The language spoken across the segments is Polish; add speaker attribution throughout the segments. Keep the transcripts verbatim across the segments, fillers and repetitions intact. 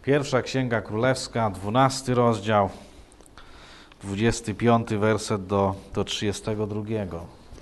Speaker 1: Pierwsza Księga Królewska, dwunasty rozdział, dwudziesty piąty werset do, do trzydziestego drugiego.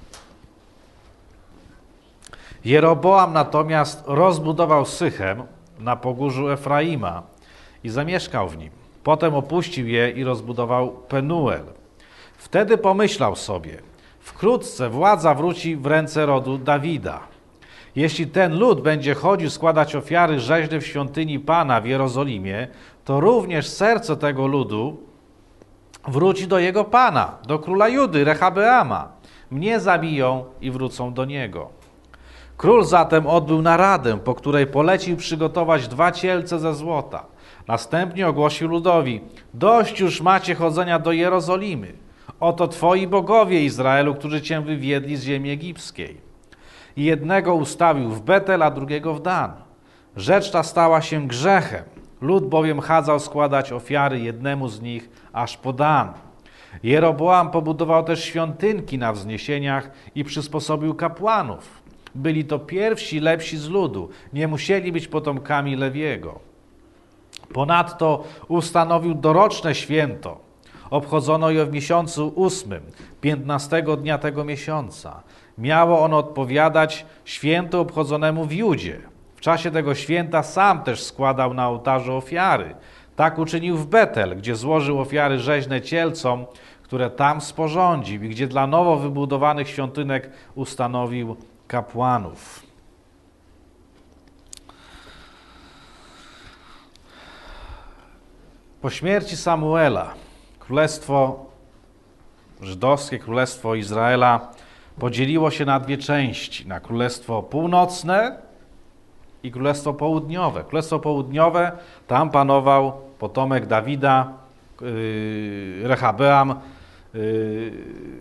Speaker 1: Jeroboam natomiast rozbudował Sychem na pogórzu Efraima i zamieszkał w nim. Potem opuścił je i rozbudował Penuel. Wtedy pomyślał sobie, wkrótce władza wróci w ręce rodu Dawida. Jeśli ten lud będzie chodził składać ofiary rzeźne w świątyni Pana w Jerozolimie, to również serce tego ludu wróci do jego Pana, do króla Judy, Rehabeama. Mnie zabiją i wrócą do niego. Król zatem odbył naradę, po której polecił przygotować dwa cielce ze złota. Następnie ogłosił ludowi, dość już macie chodzenia do Jerozolimy. Oto twoi bogowie Izraelu, którzy cię wywiedli z ziemi egipskiej. I jednego ustawił w Betel, a drugiego w Dan. Rzecz ta stała się grzechem. Lud bowiem chadzał składać ofiary jednemu z nich aż po Dan. Jeroboam pobudował też świątynki na wzniesieniach i przysposobił kapłanów. Byli to pierwsi lepsi z ludu, nie musieli być potomkami Lewiego. Ponadto ustanowił doroczne święto. Obchodzono je w miesiącu ósmym, piętnastego dnia tego miesiąca. Miało ono odpowiadać świętu obchodzonemu w Judzie. W czasie tego święta sam też składał na ołtarzu ofiary. Tak uczynił w Betel, gdzie złożył ofiary rzeźne cielcom, które tam sporządził i gdzie dla nowo wybudowanych świątynek ustanowił kapłanów. Po śmierci Samuela Królestwo Żydowskie, Królestwo Izraela podzieliło się na dwie części. Na Królestwo Północne i Królestwo Południowe. Królestwo Południowe, tam panował potomek Dawida, yy, Rehabeam, yy,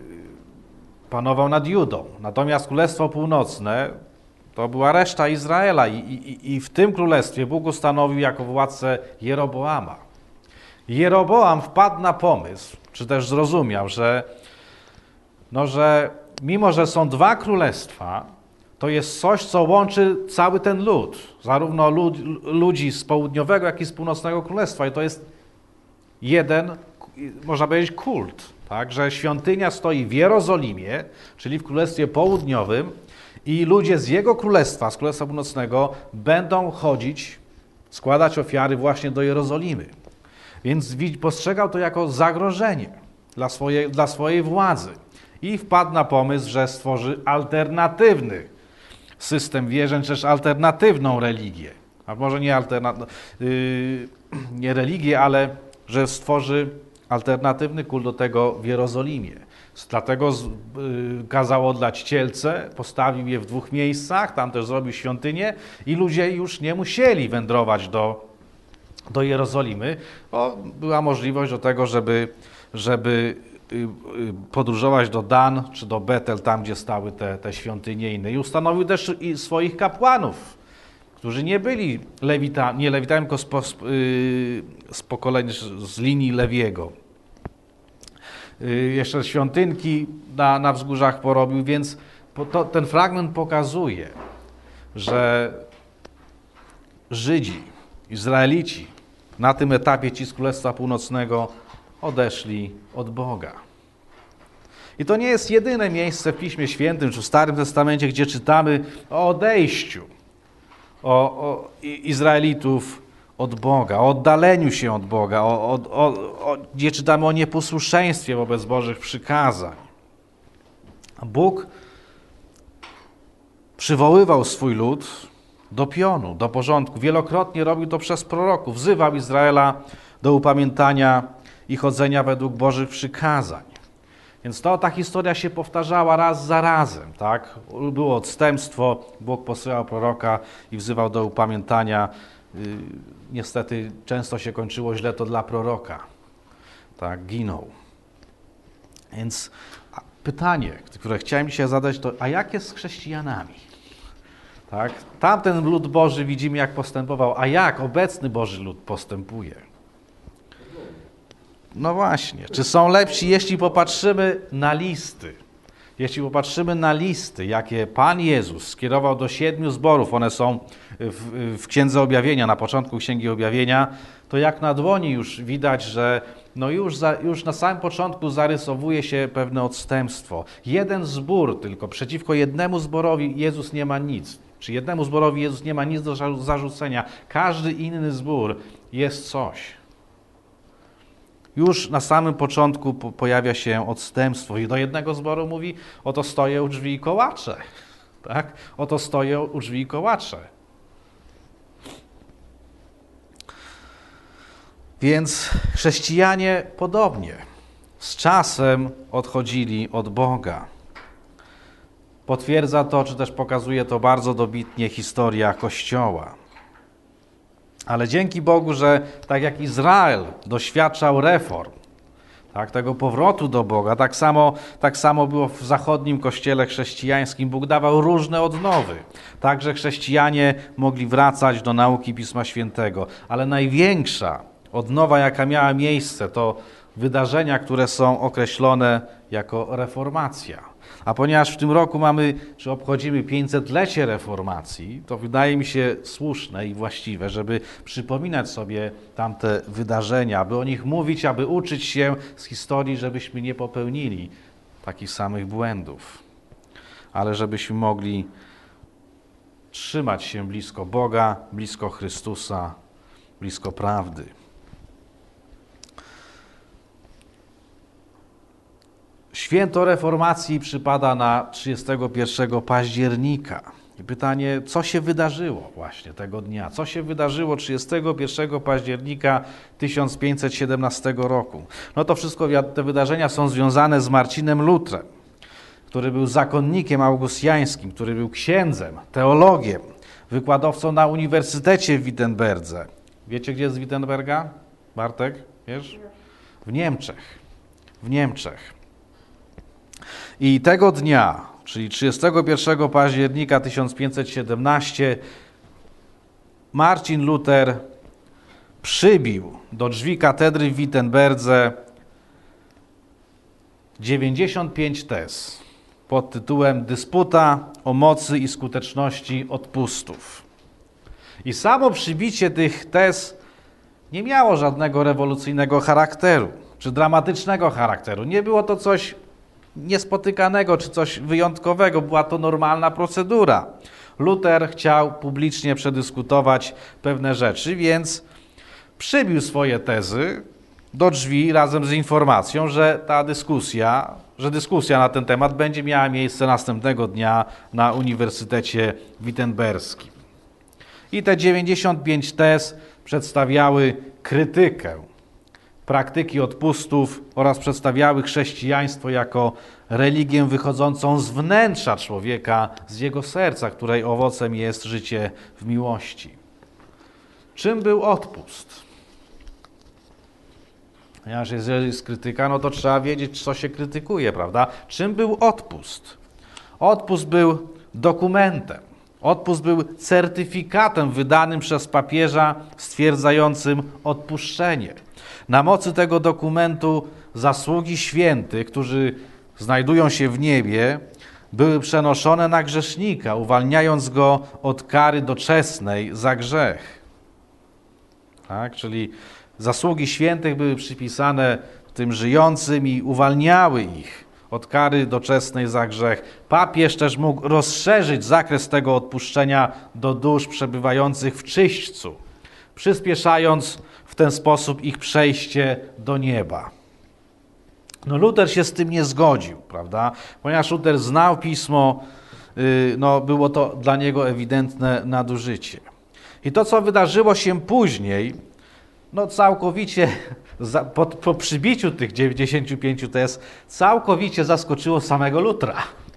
Speaker 1: panował nad Judą. Natomiast Królestwo Północne to była reszta Izraela i, i, i w tym królestwie Bóg ustanowił jako władcę Jeroboama. Jeroboam wpadł na pomysł, czy też zrozumiał, że, no, że mimo, że są dwa królestwa, to jest coś, co łączy cały ten lud, zarówno lud, ludzi z południowego, jak i z północnego królestwa. I to jest jeden, można powiedzieć, kult. Tak? Że świątynia stoi w Jerozolimie, czyli w Królestwie Południowym i ludzie z jego królestwa, z Królestwa Północnego będą chodzić, składać ofiary właśnie do Jerozolimy. Więc postrzegał to jako zagrożenie dla swojej, dla swojej władzy. I wpadł na pomysł, że stworzy alternatywny system wierzeń, czy też alternatywną religię. A może nie, alterna... yy, nie religię, ale że stworzy alternatywny kult do tego w Jerozolimie. Dlatego z, yy, kazał odlać cielce, postawił je w dwóch miejscach, tam też zrobił świątynię i ludzie już nie musieli wędrować do do Jerozolimy, bo była możliwość do tego, żeby, żeby podróżować do Dan czy do Betel, tam gdzie stały te, te świątynie inne. I ustanowił też i swoich kapłanów, którzy nie byli lewita, nie lewitami, tylko z, z pokolenia, z linii Lewiego. Jeszcze świątynki na, na wzgórzach porobił, więc to, ten fragment pokazuje, że Żydzi, Izraelici na tym etapie, ci z Królestwa Północnego, odeszli od Boga. I to nie jest jedyne miejsce w Piśmie Świętym czy w Starym Testamencie, gdzie czytamy o odejściu o, o Izraelitów od Boga, o oddaleniu się od Boga, o, o, o, o, gdzie czytamy o nieposłuszeństwie wobec Bożych przykazań. Bóg przywoływał swój lud do pionu, do porządku. Wielokrotnie robił to przez proroków. Wzywał Izraela do upamiętania i chodzenia według Bożych przykazań. Więc to, ta historia się powtarzała raz za razem. Tak? Było odstępstwo, Bóg posyłał proroka i wzywał do upamiętania. Niestety często się kończyło źle to dla proroka. Tak, ginął. Więc pytanie, które chciałem dzisiaj zadać, to a jak jest z chrześcijanami? Tak? Tamten lud Boży widzimy, jak postępował, a jak obecny Boży lud postępuje? No właśnie, czy są lepsi, jeśli popatrzymy na listy? Jeśli popatrzymy na listy, jakie Pan Jezus skierował do siedmiu zborów, one są w, w Księdze Objawienia, na początku Księgi Objawienia, to jak na dłoni już widać, że no już, za, już na samym początku zarysowuje się pewne odstępstwo. Jeden zbór tylko, przeciwko jednemu zborowi Jezus nie ma nic. Czy jednemu zborowi Jezus nie ma nic do zarzucenia. Każdy inny zbór jest coś. Już na samym początku pojawia się odstępstwo i do jednego zboru mówi, oto stoję u drzwi i kołaczę. Tak? Oto stoję u drzwi i kołaczę. Więc chrześcijanie podobnie z czasem odchodzili od Boga. Potwierdza to, czy też pokazuje to bardzo dobitnie historia Kościoła. Ale dzięki Bogu, że tak jak Izrael doświadczał reform, tak, tego powrotu do Boga, tak samo, tak samo było w zachodnim kościele chrześcijańskim. Bóg dawał różne odnowy. Także chrześcijanie mogli wracać do nauki Pisma Świętego. Ale największa odnowa, jaka miała miejsce, to wydarzenia, które są określone jako reformacja. A ponieważ w tym roku mamy, czy obchodzimy pięćsetlecie reformacji, to wydaje mi się słuszne i właściwe, żeby przypominać sobie tamte wydarzenia, aby o nich mówić, aby uczyć się z historii, żebyśmy nie popełnili takich samych błędów, ale żebyśmy mogli trzymać się blisko Boga, blisko Chrystusa, blisko prawdy. Święto Reformacji przypada na trzydziestego pierwszego października. I pytanie, co się wydarzyło właśnie tego dnia? Co się wydarzyło trzydziestego pierwszego października tysiąc pięćset siedemnastego roku? No to wszystko, te wydarzenia są związane z Marcinem Lutrem, który był zakonnikiem augustjańskim, który był księdzem, teologiem, wykładowcą na Uniwersytecie w Wittenberdze. Wiecie, gdzie jest Wittenberga? Bartek, wiesz? W Niemczech. W Niemczech. I tego dnia, czyli trzydziestego pierwszego października tysiąc pięćset siedemnastego, Marcin Luter przybił do drzwi katedry w Wittenberdze dziewięćdziesiąt pięć tez pod tytułem Dysputa o mocy i skuteczności odpustów. I samo przybicie tych tez nie miało żadnego rewolucyjnego charakteru, czy dramatycznego charakteru. Nie było to coś niespotykanego, czy coś wyjątkowego. Była to normalna procedura. Luter chciał publicznie przedyskutować pewne rzeczy, więc przybił swoje tezy do drzwi razem z informacją, że ta dyskusja, że dyskusja na ten temat będzie miała miejsce następnego dnia na Uniwersytecie Wittenberskim. I te dziewięćdziesiąt pięć tez przedstawiały krytykę praktyki odpustów oraz przedstawiały chrześcijaństwo jako religię wychodzącą z wnętrza człowieka, z jego serca, której owocem jest życie w miłości. Czym był odpust? Ponieważ jeżeli jest krytyka, no to trzeba wiedzieć, co się krytykuje, prawda? Czym był odpust? Odpust był dokumentem. Odpust był certyfikatem wydanym przez papieża stwierdzającym odpuszczenie. Na mocy tego dokumentu zasługi świętych, którzy znajdują się w niebie, były przenoszone na grzesznika, uwalniając go od kary doczesnej za grzech. Tak? Czyli zasługi świętych były przypisane tym żyjącym i uwalniały ich od kary doczesnej za grzech. Papież też mógł rozszerzyć zakres tego odpuszczenia do dusz przebywających w czyśćcu, przyspieszając w ten sposób ich przejście do nieba. No Luter się z tym nie zgodził, prawda? Ponieważ Luter znał Pismo, no było to dla niego ewidentne nadużycie. I to, co wydarzyło się później, no całkowicie, po, po przybiciu tych dziewięćdziesięciu pięciu tez, całkowicie zaskoczyło samego Lutra.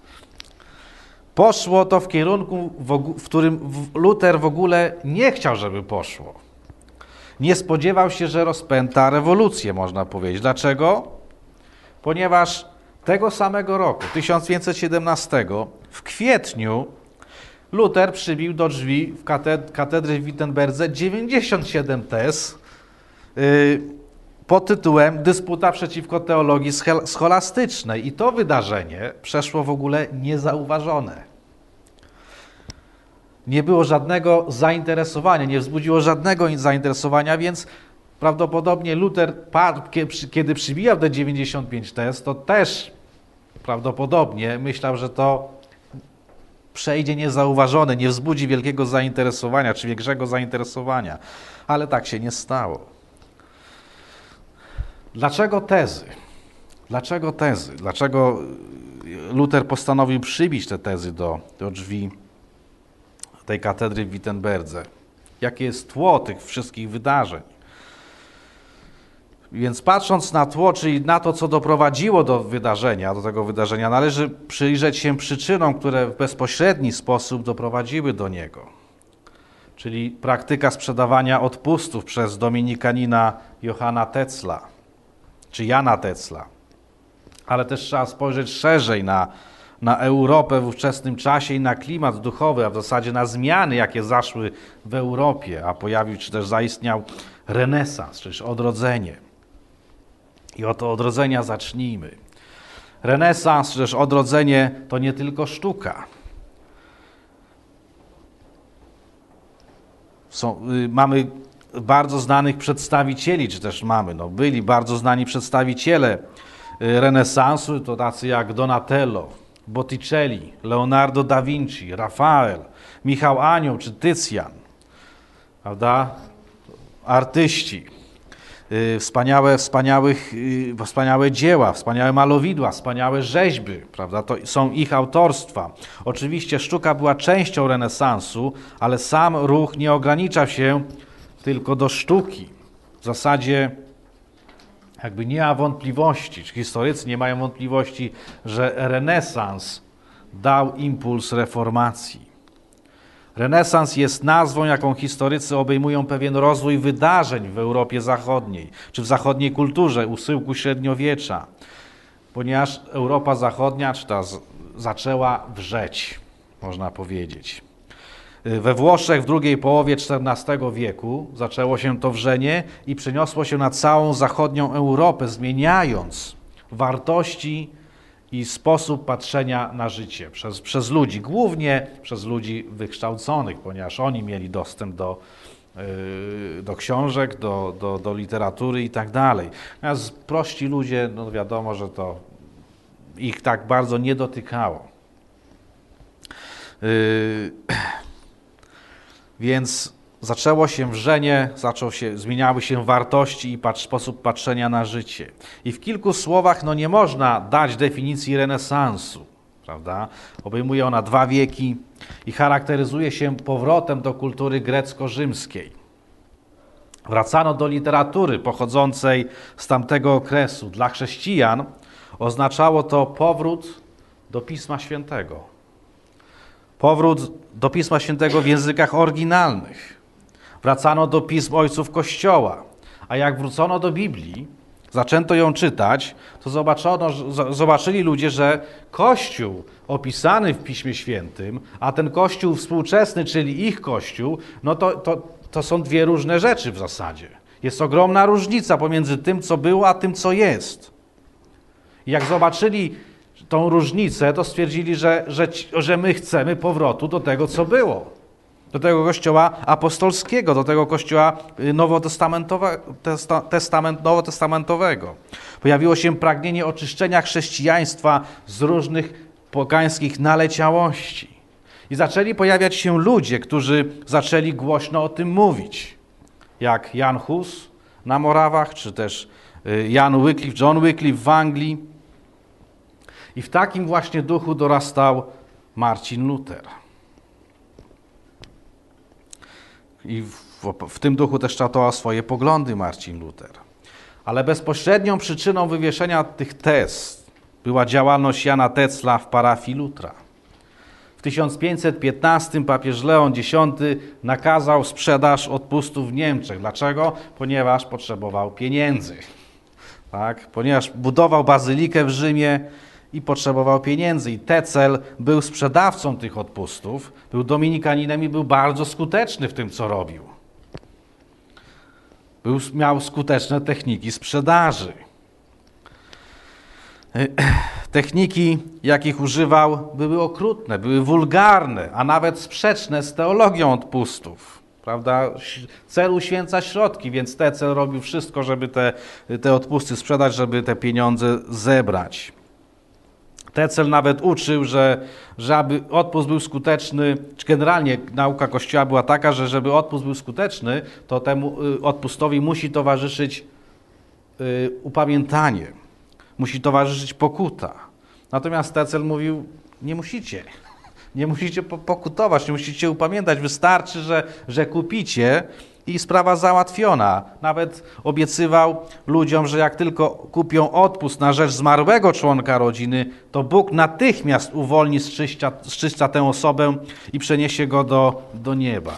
Speaker 1: Poszło to w kierunku, w którym Luter w ogóle nie chciał, żeby poszło. Nie spodziewał się, że rozpęta rewolucję, można powiedzieć. Dlaczego? Ponieważ tego samego roku, tysiąc pięćset siedemnastego, w kwietniu Luter przybił do drzwi w katedry w Wittenberdze dziewięćdziesiąt siedem tez, yy, pod tytułem Dysputa przeciwko teologii scholastycznej. I to wydarzenie przeszło w ogóle niezauważone. Nie było żadnego zainteresowania, nie wzbudziło żadnego zainteresowania, więc prawdopodobnie Luter, kiedy przybijał te dziewięćdziesiąt pięć tez, to też prawdopodobnie myślał, że to przejdzie niezauważone, nie wzbudzi wielkiego zainteresowania, czy większego zainteresowania. Ale tak się nie stało. Dlaczego tezy? Dlaczego tezy? Dlaczego Luter postanowił przybić te tezy do, do drzwi tej katedry w Wittenberdze? Jakie jest tło tych wszystkich wydarzeń? Więc patrząc na tło, czyli na to, co doprowadziło do wydarzenia, do tego wydarzenia, należy przyjrzeć się przyczynom, które w bezpośredni sposób doprowadziły do niego. Czyli praktyka sprzedawania odpustów przez dominikanina Johanna Tetzla, czy Jana Tetzla. Ale też trzeba spojrzeć szerzej na, na Europę w ówczesnym czasie i na klimat duchowy, a w zasadzie na zmiany, jakie zaszły w Europie, a pojawił, czy też zaistniał renesans, czyli odrodzenie. I od odrodzenia zacznijmy. Renesans, czy też odrodzenie to nie tylko sztuka. Są, y, mamy bardzo znanych przedstawicieli, czy też mamy, no byli bardzo znani przedstawiciele y, renesansu, to tacy jak Donatello, Botticelli, Leonardo da Vinci, Rafael, Michał Anioł czy Tycjan, prawda? Artyści. Wspaniałe, wspaniałych, wspaniałe dzieła, wspaniałe malowidła, wspaniałe rzeźby, prawda? To są ich autorstwa. Oczywiście sztuka była częścią renesansu, ale sam ruch nie ogranicza się tylko do sztuki. W zasadzie jakby nie ma wątpliwości, czy historycy nie mają wątpliwości, że renesans dał impuls reformacji. Renesans jest nazwą, jaką historycy obejmują pewien rozwój wydarzeń w Europie Zachodniej, czy w zachodniej kulturze, u schyłku średniowiecza, ponieważ Europa Zachodnia czy ta z, zaczęła wrzeć, można powiedzieć. We Włoszech w drugiej połowie czternastego wieku zaczęło się to wrzenie i przeniosło się na całą zachodnią Europę, zmieniając wartości i sposób patrzenia na życie przez, przez ludzi, głównie przez ludzi wykształconych, ponieważ oni mieli dostęp do, yy, do książek, do, do, do literatury i tak dalej. Natomiast prości ludzie, no wiadomo, że to ich tak bardzo nie dotykało. Yy, więc zaczęło się wrzenie, zaczął się, zmieniały się wartości i patrz, sposób patrzenia na życie. I w kilku słowach no nie można dać definicji renesansu, prawda? Obejmuje ona dwa wieki i charakteryzuje się powrotem do kultury grecko-rzymskiej. Wracano do literatury pochodzącej z tamtego okresu. Dla chrześcijan oznaczało to powrót do Pisma Świętego. Powrót do Pisma Świętego w językach oryginalnych. Wracano do pism ojców Kościoła, a jak wrócono do Biblii, zaczęto ją czytać, to zobaczono, zobaczyli ludzie, że Kościół opisany w Piśmie Świętym, a ten Kościół współczesny, czyli ich Kościół, no to, to, to są dwie różne rzeczy w zasadzie. Jest ogromna różnica pomiędzy tym, co było, a tym, co jest. I jak zobaczyli tą różnicę, to stwierdzili, że, że, że my chcemy powrotu do tego, co było. Do tego kościoła apostolskiego, do tego kościoła nowotestamentowego, testament, nowotestamentowego. Pojawiło się pragnienie oczyszczenia chrześcijaństwa z różnych pogańskich naleciałości. I zaczęli pojawiać się ludzie, którzy zaczęli głośno o tym mówić. Jak Jan Hus na Morawach, czy też Jan Wycliffe, John Wycliffe w Anglii. I w takim właśnie duchu dorastał Marcin Luter. I w, w tym duchu też kształtował swoje poglądy Marcin Luter. Ale bezpośrednią przyczyną wywieszenia tych tez była działalność Jana Tetzla w parafii Lutra. W tysiąc pięćset piętnastym papież Leon Dziesiąty nakazał sprzedaż odpustów w Niemczech. Dlaczego? Ponieważ potrzebował pieniędzy. Tak? Ponieważ budował bazylikę w Rzymie i potrzebował pieniędzy. I Tetzel był sprzedawcą tych odpustów, był dominikaninem i był bardzo skuteczny w tym, co robił. Był, miał skuteczne techniki sprzedaży. Techniki, jakich używał, były okrutne, były wulgarne, a nawet sprzeczne z teologią odpustów. Prawda? Cel uświęca środki, więc Tecel robił wszystko, żeby te, te odpusty sprzedać, żeby te pieniądze zebrać. Tecel nawet uczył, że, że aby odpust był skuteczny, czy generalnie nauka Kościoła była taka, że żeby odpust był skuteczny, to temu odpustowi musi towarzyszyć y, upamiętanie, musi towarzyszyć pokuta. Natomiast Tecel mówił, nie musicie, nie musicie pokutować, nie musicie upamiętać, wystarczy, że, że kupicie i sprawa załatwiona. Nawet obiecywał ludziom, że jak tylko kupią odpust na rzecz zmarłego członka rodziny, to Bóg natychmiast uwolni z czyścia, z czyścia tę osobę i przeniesie go do, do nieba.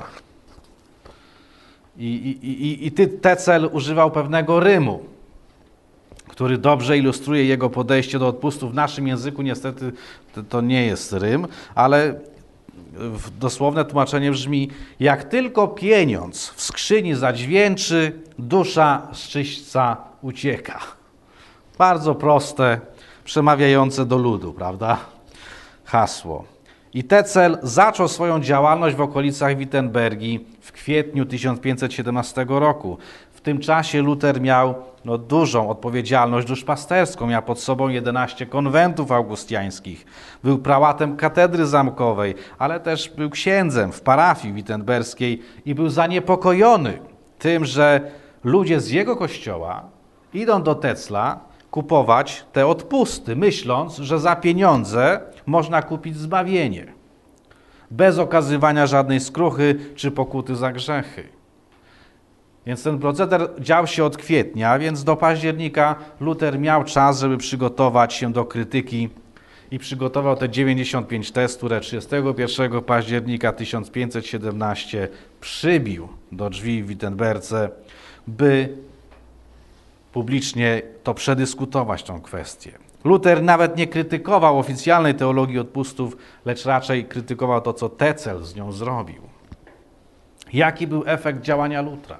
Speaker 1: I, i, i, i Tecel używał pewnego rymu, który dobrze ilustruje jego podejście do odpustu. W naszym języku niestety to nie jest rym, ale dosłowne tłumaczenie brzmi: jak tylko pieniądz w skrzyni zadźwięczy, dusza z czyśćca ucieka. Bardzo proste, przemawiające do ludu, prawda? Hasło. I Tecel zaczął swoją działalność w okolicach Wittenbergi w kwietniu tysiąc pięćset siedemnastego roku. W tym czasie Luter miał no, dużą odpowiedzialność duszpasterską. Miał pod sobą jedenaście konwentów augustiańskich. Był prałatem katedry zamkowej, ale też był księdzem w parafii wittenberskiej i był zaniepokojony tym, że ludzie z jego kościoła idą do Tecla kupować te odpusty, myśląc, że za pieniądze można kupić zbawienie, bez okazywania żadnej skruchy czy pokuty za grzechy. Więc ten proceder dział się od kwietnia, więc do października Luter miał czas, żeby przygotować się do krytyki i przygotował te dziewięćdziesiąt pięć tez, które trzydziestego pierwszego października tysiąc pięćset siedemnastego przybił do drzwi w Wittenberce, by publicznie to przedyskutować, tą kwestię. Luter nawet nie krytykował oficjalnej teologii odpustów, lecz raczej krytykował to, co Tecel z nią zrobił. Jaki był efekt działania Lutra?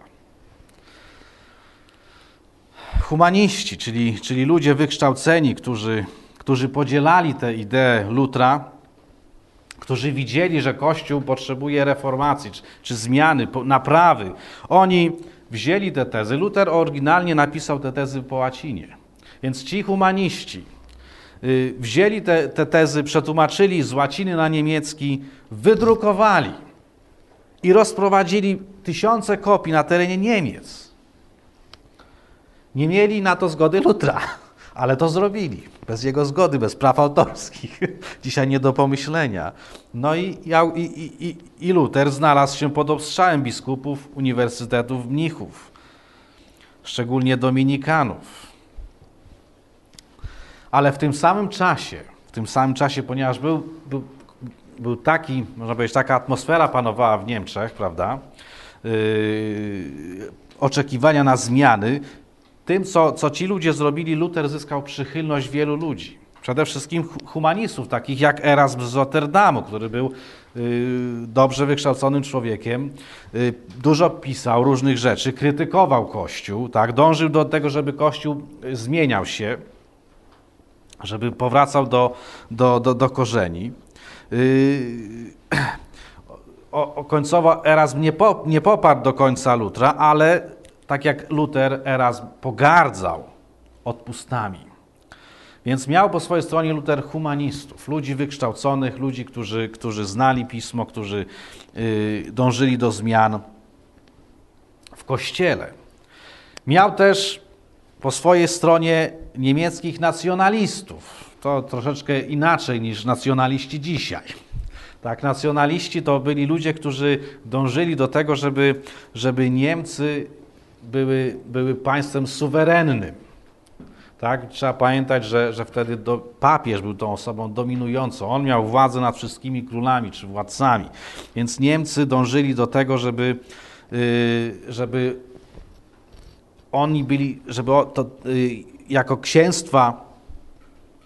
Speaker 1: Humaniści, czyli, czyli ludzie wykształceni, którzy, którzy podzielali te idee Lutra, którzy widzieli, że Kościół potrzebuje reformacji, czy, czy zmiany, naprawy, oni wzięli te tezy. Luter oryginalnie napisał te tezy po łacinie. Więc ci humaniści y, wzięli te, te tezy, przetłumaczyli z łaciny na niemiecki, wydrukowali i rozprowadzili tysiące kopii na terenie Niemiec. Nie mieli na to zgody Lutra, ale to zrobili. Bez jego zgody, bez praw autorskich. Dzisiaj nie do pomyślenia. No i, i, i, i Luter znalazł się pod ostrzałem biskupów, uniwersytetów, mnichów, szczególnie dominikanów. Ale w tym samym czasie, w tym samym czasie, ponieważ był, był, był taki, można powiedzieć, taka atmosfera panowała w Niemczech, prawda, yy, oczekiwania na zmiany, tym, co, co ci ludzie zrobili, Luter zyskał przychylność wielu ludzi. Przede wszystkim humanistów, takich jak Erasm z Rotterdamu, który był y, dobrze wykształconym człowiekiem, y, dużo pisał różnych rzeczy, krytykował Kościół, tak, dążył do tego, żeby Kościół zmieniał się, żeby powracał do, do, do, do korzeni. Y, o, o końcowo Erasm nie, po, nie poparł do końca Lutra, ale tak jak Luter, Erasm pogardzał odpustami. Więc miał po swojej stronie Luter humanistów, ludzi wykształconych, ludzi, którzy, którzy znali Pismo, którzy y, dążyli do zmian w Kościele. Miał też po swojej stronie niemieckich nacjonalistów. To troszeczkę inaczej niż nacjonaliści dzisiaj. Tak, nacjonaliści to byli ludzie, którzy dążyli do tego, żeby, żeby Niemcy były, były państwem suwerennym. Tak? Trzeba pamiętać, że, że wtedy do, papież był tą osobą dominującą. On miał władzę nad wszystkimi królami czy władcami. Więc Niemcy dążyli do tego, żeby, yy, żeby oni byli, żeby to, yy, jako księstwa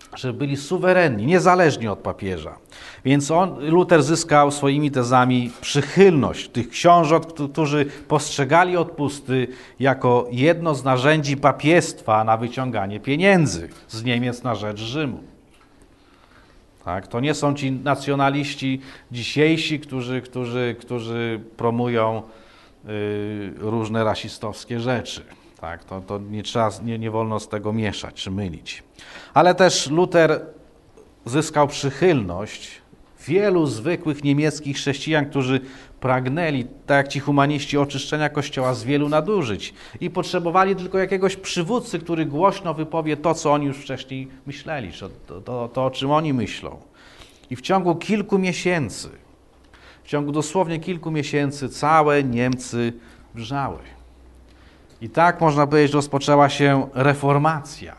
Speaker 1: żeby byli suwerenni, niezależni od papieża. Więc on, Luter zyskał swoimi tezami przychylność tych książąt, którzy postrzegali odpusty jako jedno z narzędzi papiestwa na wyciąganie pieniędzy z Niemiec na rzecz Rzymu. Tak, to nie są ci nacjonaliści dzisiejsi, którzy, którzy, którzy promują y, różne rasistowskie rzeczy. Tak, to, to nie, trzeba, nie, nie wolno z tego mieszać czy mylić. Ale też Luter zyskał przychylność wielu zwykłych niemieckich chrześcijan, którzy pragnęli, tak jak ci humaniści, oczyszczenia Kościoła z wielu nadużyć i potrzebowali tylko jakiegoś przywódcy, który głośno wypowie to, co oni już wcześniej myśleli, to, to, to o czym oni myślą. I w ciągu kilku miesięcy, w ciągu dosłownie kilku miesięcy całe Niemcy wrzały. I tak, można powiedzieć, rozpoczęła się reformacja.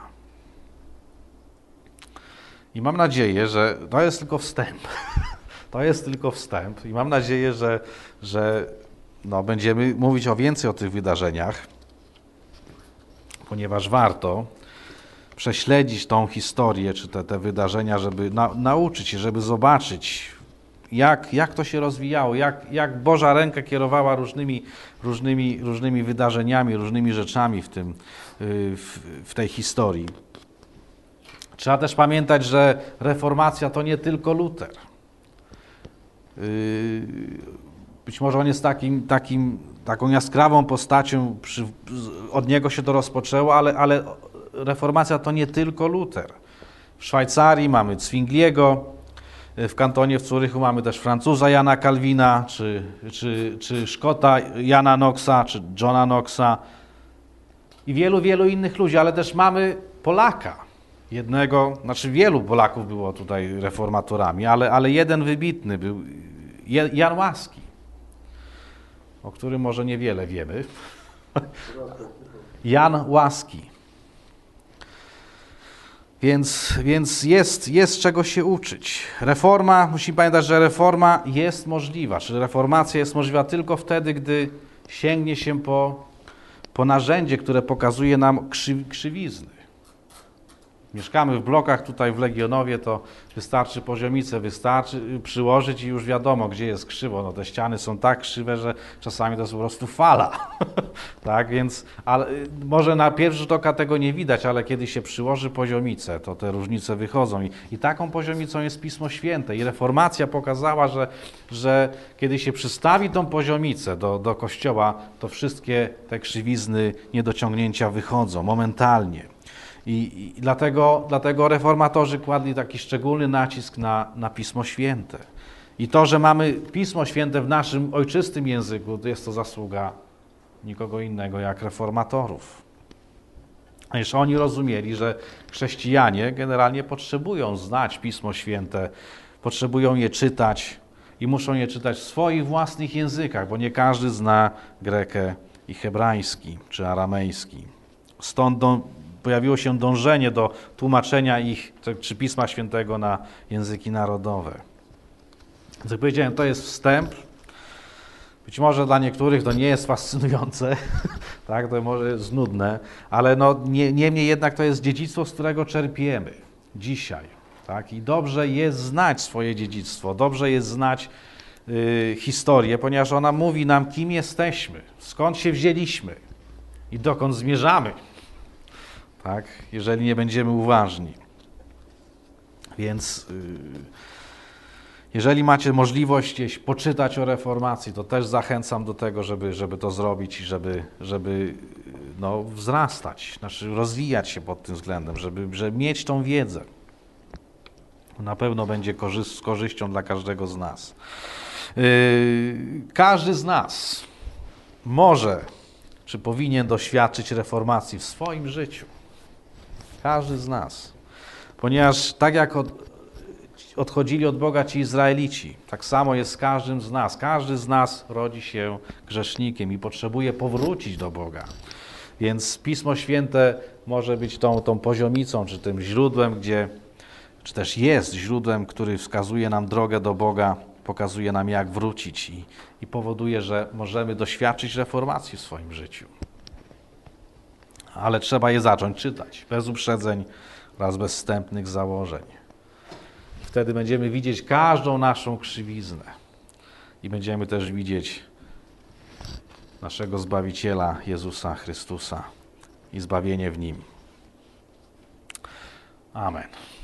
Speaker 1: I mam nadzieję, że to jest tylko wstęp. To jest tylko wstęp i mam nadzieję, że, że no, będziemy mówić o więcej o tych wydarzeniach, ponieważ warto prześledzić tą historię, czy te, te wydarzenia, żeby na, nauczyć się, żeby zobaczyć, jak, jak to się rozwijało, jak, jak Boża ręka kierowała różnymi, różnymi, różnymi wydarzeniami, różnymi rzeczami w, tym, w, w tej historii. Trzeba też pamiętać, że reformacja to nie tylko Luter. Być może on jest takim, takim, taką jaskrawą postacią, przy, od niego się to rozpoczęło, ale, ale reformacja to nie tylko Luter. W Szwajcarii mamy Zwingliego, w kantonie w Zurychu mamy też Francuza Jana Kalwina, czy, czy, czy Szkota Jana Knoxa, czy Johna Knoxa i wielu, wielu innych ludzi, ale też mamy Polaka. Jednego, znaczy wielu Polaków było tutaj reformatorami, ale, ale jeden wybitny był Jan Łaski, o którym może niewiele wiemy. Jan Łaski. Więc, więc jest, jest czego się uczyć. Reforma, musimy pamiętać, że reforma jest możliwa, czyli reformacja jest możliwa tylko wtedy, gdy sięgnie się po, po narzędzie, które pokazuje nam krzyw, krzywizny. Mieszkamy w blokach tutaj w Legionowie, to wystarczy poziomicę wystarczy przyłożyć i już wiadomo, gdzie jest krzywo. No, te ściany są tak krzywe, że czasami to jest po prostu fala. Tak, więc ale, może na pierwszy rzut oka tego nie widać, ale kiedy się przyłoży poziomicę, to te różnice wychodzą. I, i taką poziomicą jest Pismo Święte. I reformacja pokazała, że, że kiedy się przystawi tą poziomicę do, do Kościoła, to wszystkie te krzywizny, niedociągnięcia wychodzą momentalnie. I, i dlatego, dlatego reformatorzy kładli taki szczególny nacisk na, na Pismo Święte. I to, że mamy Pismo Święte w naszym ojczystym języku, to jest to zasługa nikogo innego jak reformatorów. A już oni rozumieli, że chrześcijanie generalnie potrzebują znać Pismo Święte, potrzebują je czytać i muszą je czytać w swoich własnych językach, bo nie każdy zna grekę i hebrajski czy aramejski. Stąd do, pojawiło się dążenie do tłumaczenia ich, czy Pisma Świętego na języki narodowe. Jak powiedziałem, to jest wstęp. Być może dla niektórych to nie jest fascynujące, tak, to może jest nudne, ale no, nie, niemniej jednak to jest dziedzictwo, z którego czerpiemy dzisiaj. Tak? I dobrze jest znać swoje dziedzictwo, dobrze jest znać y, historię, ponieważ ona mówi nam, kim jesteśmy, skąd się wzięliśmy i dokąd zmierzamy, tak? Jeżeli nie będziemy uważni. Więc y, jeżeli macie możliwość gdzieś poczytać o reformacji, to też zachęcam do tego, żeby, żeby to zrobić i żeby, żeby no, wzrastać, znaczy rozwijać się pod tym względem, żeby, żeby mieć tą wiedzę. Na pewno będzie korzyst, z korzyścią dla każdego z nas. Yy, każdy z nas może, czy powinien doświadczyć reformacji w swoim życiu. Każdy z nas. Ponieważ tak jak od, odchodzili od Boga ci Izraelici, tak samo jest z każdym z nas. Każdy z nas rodzi się grzesznikiem i potrzebuje powrócić do Boga. Więc Pismo Święte może być tą, tą poziomicą, czy tym źródłem, gdzie, czy też jest źródłem, który wskazuje nam drogę do Boga, pokazuje nam, jak wrócić i, i powoduje, że możemy doświadczyć reformacji w swoim życiu. Ale trzeba je zacząć czytać, bez uprzedzeń, oraz bez wstępnych założeń. Wtedy będziemy widzieć każdą naszą krzywiznę i będziemy też widzieć naszego Zbawiciela Jezusa Chrystusa i zbawienie w Nim. Amen.